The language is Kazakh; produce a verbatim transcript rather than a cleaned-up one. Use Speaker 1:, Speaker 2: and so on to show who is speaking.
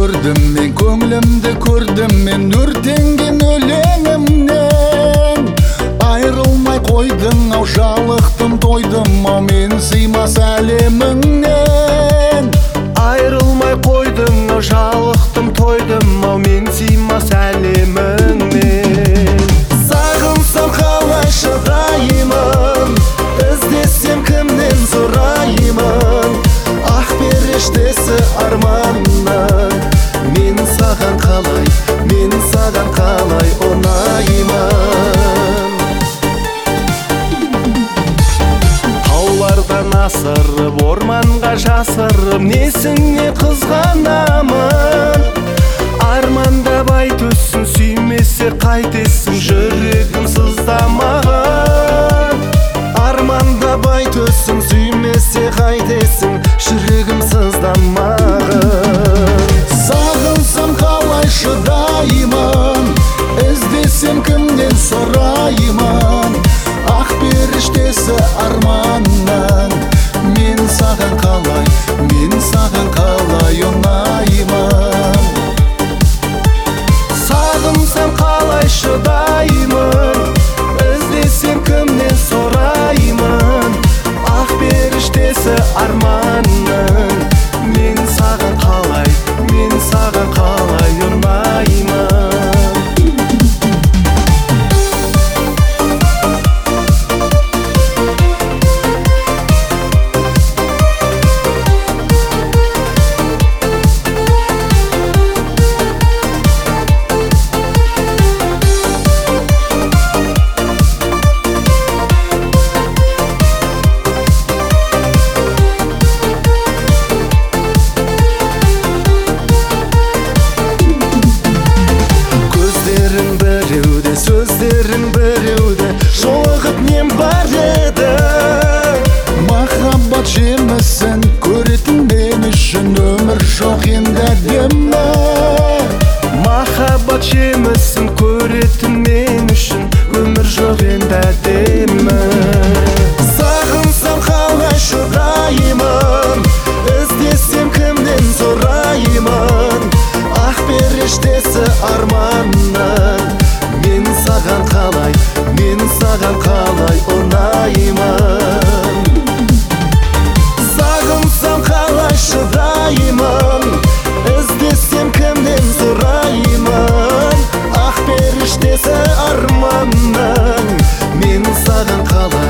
Speaker 1: көрдім мен, көңілімді көрдім мен, өртенген өлеңімнен. Айрылмай қойдың ау, жалықтым тойдым ау, мен сыймас әлеміңнен.
Speaker 2: Айрылмай қойдың ау, жалықтым тойдым ау, мен сыймас әлеміңнен.
Speaker 1: Сағынсам қалай шыдаймын, іздесем кімнен сұраймын. Ақ періштесі арманның, мен саған қалай, мен саған қалай ұнаймын.
Speaker 2: Таулардан асырып, орманға жасырып, несіне қызғанамын. Армандабай төссін, сүймесе қайтесің, жүрегім сыздамаған.
Speaker 1: Армандабай төссін, сүймесе қайтесің, жүрегім сыздамаған. Сағынсам қалай шыдаймын, іздесем кімнен сұраймын. Ақ періштесі арманның, мен саған қалай, мен саған қалай ұнаймын.
Speaker 2: Сағынсам қалай шыдаймын, іздесем кімнен сұраймын. Ақ періштесі арманның, мен саған қалай, мен саған қалай ұнаймын.
Speaker 1: Сөздерің біреуде, жолығып нем бар еді. Махаббат жемісін көретін мен үшін, өмір жоқ енді әдемі.
Speaker 2: Махаббат жемісін көретін мен үшін, өмір жоқ енді әдемі.
Speaker 1: Сағынсам қалай шыдаймын, іздесем кімнен сұраймын. Ақ періштесі арманның, мен саған қалай, мен саған қалай ұнаймын. Сағынсам қалай шыдаймын, іздесем кімнен сұраймын. Ақ періштесі арманның, мен саған қалай.